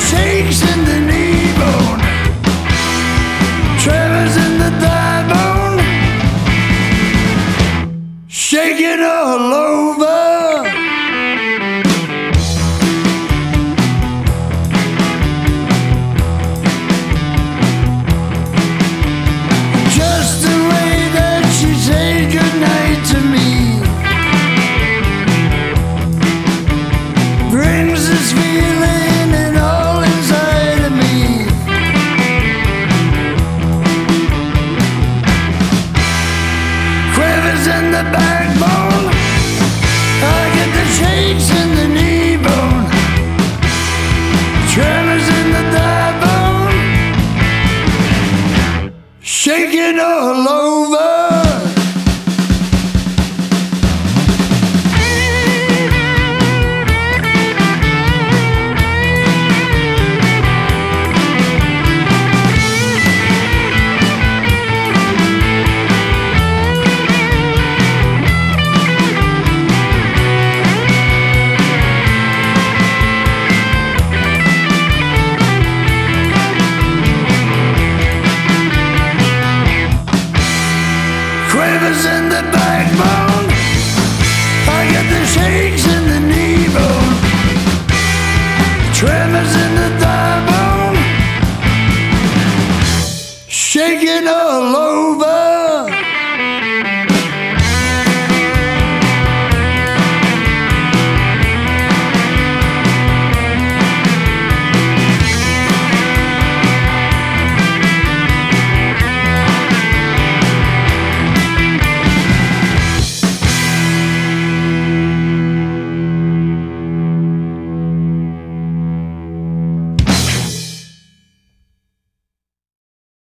shakes in the knee bone, tremors in the thigh bone, shaking all over. Just the way that she said goodnight to me brings this feeling and all inside of me. Quivers in the backbone, I get the shakes in the knee bone, tremors in the thigh bone, shaking all over. Quivers in the backbone, I get the shakes in the knee bone, tremors in the thigh bone, shaking all over.